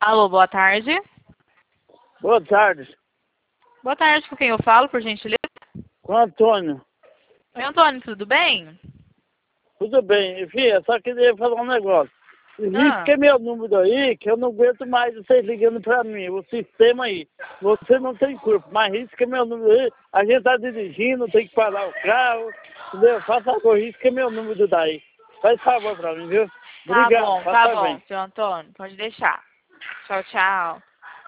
Alô, boa tarde. Boa tarde. Boa tarde, com quem eu falo, por gentileza? Com o Antônio. Oi, Antônio, tudo bem? Tudo bem. Filha, só queria falar um negócio. Risca meu número aí, que eu não aguento mais vocês ligando pra mim. O sistema aí. Você não tem culpa, mas risca meu número aí. A gente tá dirigindo, tem que parar o carro. Entendeu? Faça favor, risca meu número daí. Faz favor pra mim, viu? Tá Obrigado. bom, Passa bem. seu Antônio, pode deixar. Tchau, tchau.